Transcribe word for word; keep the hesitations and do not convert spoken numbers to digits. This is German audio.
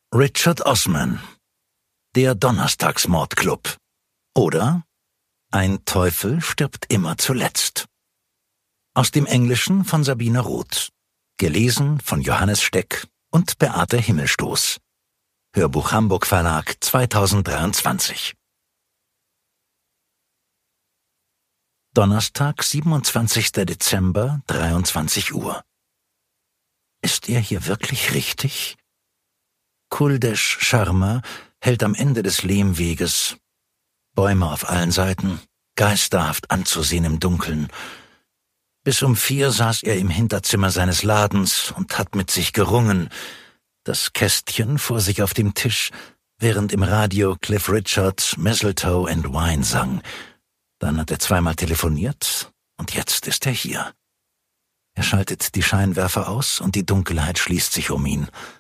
Richard Osman, der Donnerstagsmordclub oder Ein Teufel stirbt immer zuletzt. Aus dem Englischen von Sabine Roth, gelesen von Johannes Steck und Beate Himmelstoß. Hörbuch Hamburg Verlag zweitausenddreiundzwanzig. Donnerstag, siebenundzwanzigster Dezember, dreiundzwanzig Uhr. Ist er hier wirklich richtig? Kuldesh Sharma hält am Ende des Lehmweges. Bäume auf allen Seiten, geisterhaft anzusehen im Dunkeln. Bis um vier saß er im Hinterzimmer seines Ladens und hat mit sich gerungen. Das Kästchen vor sich auf dem Tisch, während im Radio Cliff Richards Mistletoe and Wine sang. Dann hat er zweimal telefoniert und jetzt ist er hier. Er schaltet die Scheinwerfer aus und die Dunkelheit schließt sich um ihn.